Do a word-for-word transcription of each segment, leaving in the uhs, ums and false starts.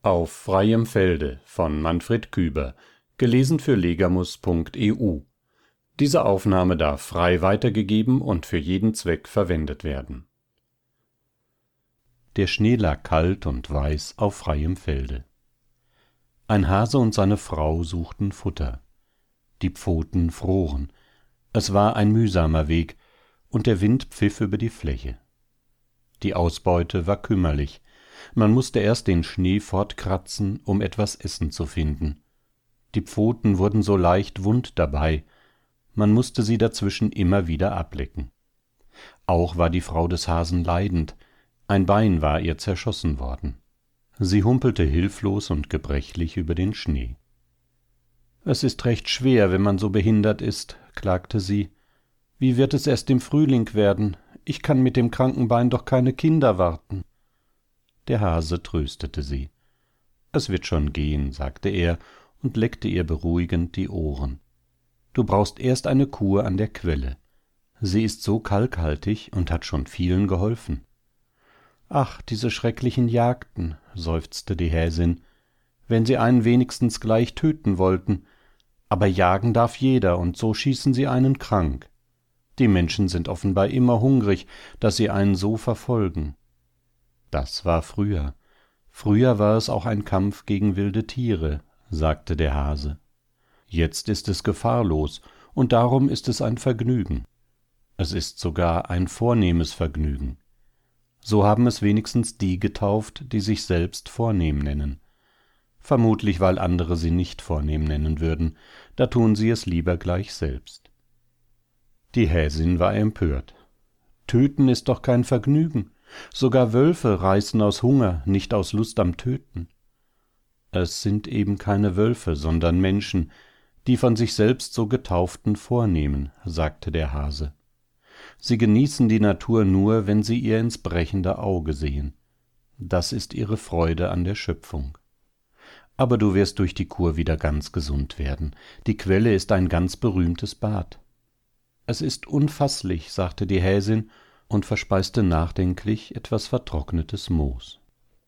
Auf freiem Felde von Manfred Küber, gelesen für legamus punkt e u. Diese Aufnahme darf frei weitergegeben und für jeden Zweck verwendet werden. Der Schnee lag kalt und weiß auf freiem Felde. Ein Hase und seine Frau suchten Futter. Die Pfoten froren. Es war ein mühsamer Weg, und der Wind pfiff über die Fläche. Die Ausbeute war kümmerlich. Man musste erst den Schnee fortkratzen, um etwas Essen zu finden. Die Pfoten wurden so leicht wund dabei. Man musste sie dazwischen immer wieder ablecken. Auch war die Frau des Hasen leidend. Ein Bein war ihr zerschossen worden. Sie humpelte hilflos und gebrechlich über den Schnee. »Es ist recht schwer, wenn man so behindert ist«, klagte sie. »Wie wird es erst im Frühling werden? Ich kann mit dem kranken Bein doch keine Kinder warten.« Der Hase tröstete sie. »Es wird schon gehen«, sagte er und leckte ihr beruhigend die Ohren. »Du brauchst erst eine Kur an der Quelle. Sie ist so kalkhaltig und hat schon vielen geholfen.« »Ach, diese schrecklichen Jagden«, seufzte die Häsin, »wenn sie einen wenigstens gleich töten wollten. Aber jagen darf jeder, und so schießen sie einen krank. Die Menschen sind offenbar immer hungrig, dass sie einen so verfolgen.« »Das war früher. Früher war es auch ein Kampf gegen wilde Tiere«, sagte der Hase. »Jetzt ist es gefahrlos, und darum ist es ein Vergnügen. Es ist sogar ein vornehmes Vergnügen. So haben es wenigstens die getauft, die sich selbst vornehm nennen. Vermutlich, weil andere sie nicht vornehm nennen würden, da tun sie es lieber gleich selbst.« Die Häsin war empört. »Töten ist doch kein Vergnügen. Sogar Wölfe reißen aus Hunger, nicht aus Lust am Töten.« »Es sind eben keine Wölfe, sondern Menschen, die von sich selbst so Getauften vornehmen«, sagte der Hase. »Sie genießen die Natur nur, wenn sie ihr ins brechende Auge sehen. Das ist ihre Freude an der Schöpfung. Aber du wirst durch die Kur wieder ganz gesund werden. Die Quelle ist ein ganz berühmtes Bad.« »Es ist unfaßlich«, sagte die Häsin und verspeiste nachdenklich etwas vertrocknetes Moos.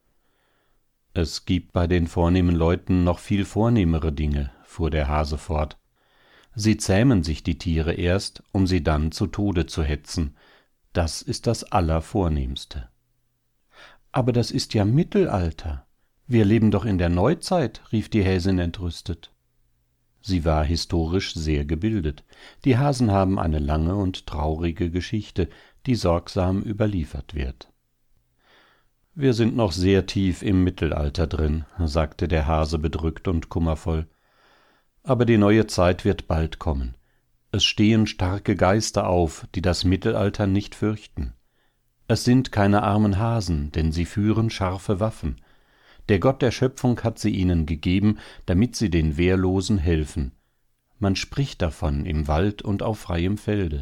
»Es gibt bei den vornehmen Leuten noch viel vornehmere Dinge«, fuhr der Hase fort. »Sie zähmen sich die Tiere erst, um sie dann zu Tode zu hetzen. Das ist das Allervornehmste.« »Aber das ist ja Mittelalter. Wir leben doch in der Neuzeit«, rief die Häsin entrüstet. Sie war historisch sehr gebildet. Die Hasen haben eine lange und traurige Geschichte, die sorgsam überliefert wird. »Wir sind noch sehr tief im Mittelalter drin«, sagte der Hase bedrückt und kummervoll. »Aber die neue Zeit wird bald kommen. Es stehen starke Geister auf, die das Mittelalter nicht fürchten. Es sind keine armen Hasen, denn sie führen scharfe Waffen. Der Gott der Schöpfung hat sie ihnen gegeben, damit sie den Wehrlosen helfen. Man spricht davon im Wald und auf freiem Felde.«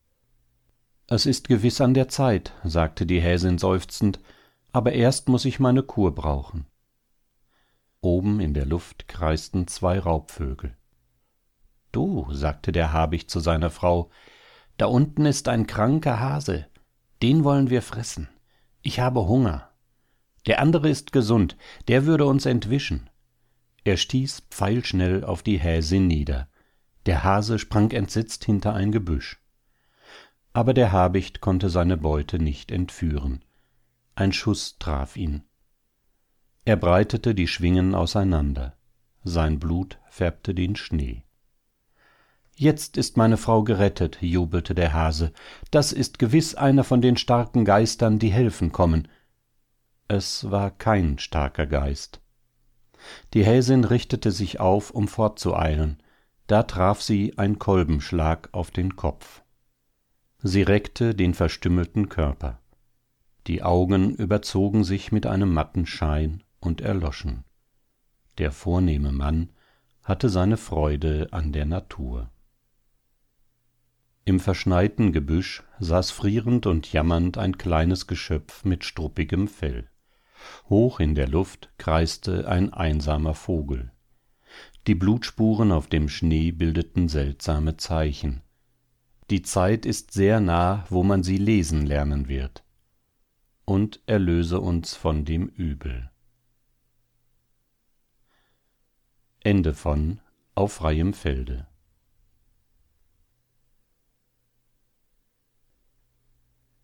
»Es ist gewiß an der Zeit«, sagte die Häsin seufzend, »aber erst muß ich meine Kur brauchen.« Oben in der Luft kreisten zwei Raubvögel. »Du«, sagte der Habicht zu seiner Frau, »da unten ist ein kranker Hase. Den wollen wir fressen. Ich habe Hunger. Der andere ist gesund, der würde uns entwischen.« Er stieß pfeilschnell auf die Häsin nieder. Der Hase sprang entsetzt hinter ein Gebüsch. Aber der Habicht konnte seine Beute nicht entführen. Ein Schuß traf ihn. Er breitete die Schwingen auseinander. Sein Blut färbte den Schnee. »Jetzt ist meine Frau gerettet«, jubelte der Hase. »Das ist gewiß einer von den starken Geistern, die helfen kommen.« Es war kein starker Geist. Die Häsin richtete sich auf, um fortzueilen. Da traf sie ein Kolbenschlag auf den Kopf. Sie reckte den verstümmelten Körper. Die Augen überzogen sich mit einem matten Schein und erloschen. Der vornehme Mann hatte seine Freude an der Natur. Im verschneiten Gebüsch saß frierend und jammernd ein kleines Geschöpf mit struppigem Fell. Hoch in der Luft kreiste ein einsamer Vogel. Die Blutspuren auf dem Schnee bildeten seltsame Zeichen. Die Zeit ist sehr nah, wo man sie lesen lernen wird. Und erlöse uns von dem Übel. Auf freiem Felde.